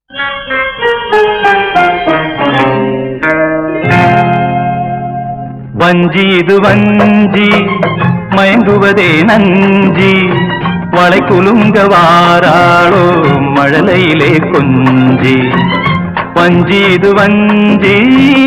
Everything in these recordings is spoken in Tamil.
வஞ்சி இது வஞ்சி மயங்குவதே நஞ்சி வளை குலுங்க வாராளோ மழலையிலே கொஞ்சி வஞ்சி இது வஞ்சி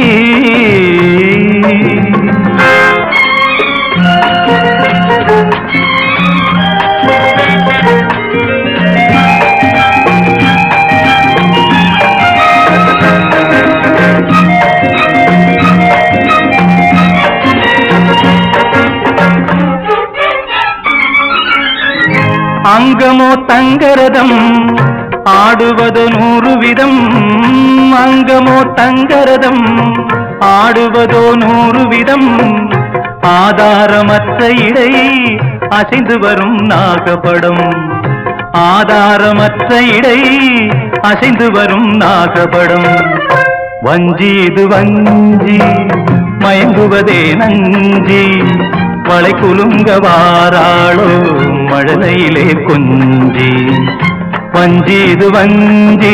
அங்கமோ தங்கரதம் ஆடுவது 100 விதம் அங்கமோ தங்கரதம் ஆடுவதோ 100 விதம் ஆதாரமற்ற இடை அசைந்து வரும் நாகபடம் ஆதாரமற்ற இடை அசைந்து வரும் நாகபடம் வஞ்சி இது வஞ்சி மயங்குவதே நஞ்சி வளை குலுங்க வாராளோ மழலையிலே கொஞ்சி வஞ்சி இது வஞ்சி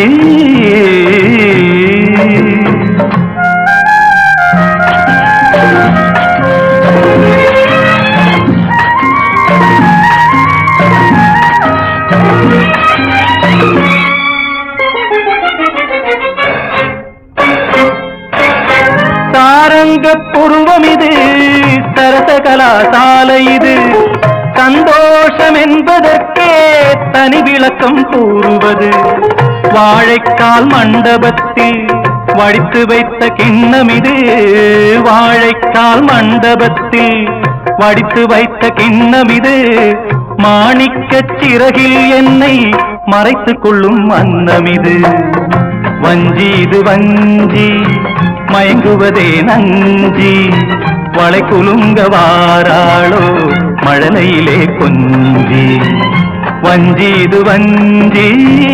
சாரங்க புருவம் இது சரச கலாசாலை இது சந்தோஷம் என்பதற்கே தனி விளக்கம் கூறுவது வாழைக்கால் மண்டபத்தில் வடித்து வைத்த கிண்ணம் இது வாழைக்கால் மண்டபத்தில் வடித்து வைத்த கிண்ணம் இது மாணிக்கச் சிறகில் என்னை மறைத்துக் கொள்ளும் அன்னம் இது வஞ்சி இது வஞ்சி மயங்குவதே நஞ்சி வளை குலுங்க வாராளோ மழலையிலே கொஞ்சி வஞ்சி இது வஞ்சி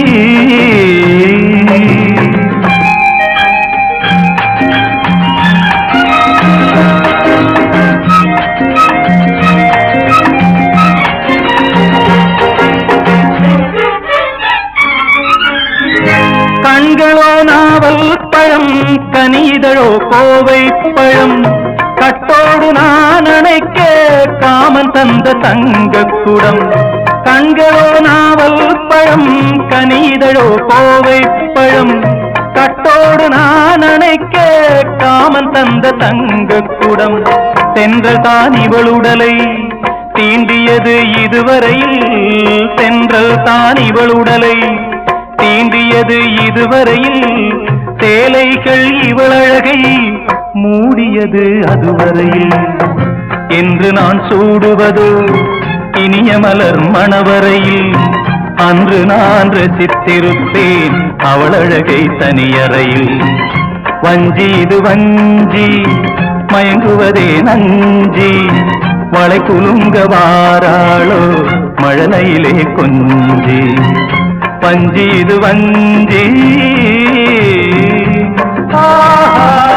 கண்களோ நாவல் பழம் கனிதழோ கோவை பழம் கட்டோடு நான் அணைக்க காமன் தந்த தங்கக்குடம் கண்களோ நாவல் பழம் கனிதழோ கோவை பழம் கட்டோடு நான் அணைக்க காமன் தந்த தங்கக்குடம் தென்றல் தான் இவளுடலை தீண்டியது இதுவரையில் தென்றல் தான் இவளுடலை தீண்டியது இதுவரையில் சேலைகள் இவளழகை மூடியது அதுவரையில் என்று நான் சூடுவதோ இனிய மலர் மணவரையில் அன்று நான் ரசித்திருப்பேன் அவளழகை தனியறையில் வஞ்சி இது வஞ்சி மயங்குவதே நஞ்சி வளை குலுங்க வாராளோ மழலையிலே கொஞ்சி வஞ்சி இது வஞ்சி ஆஹா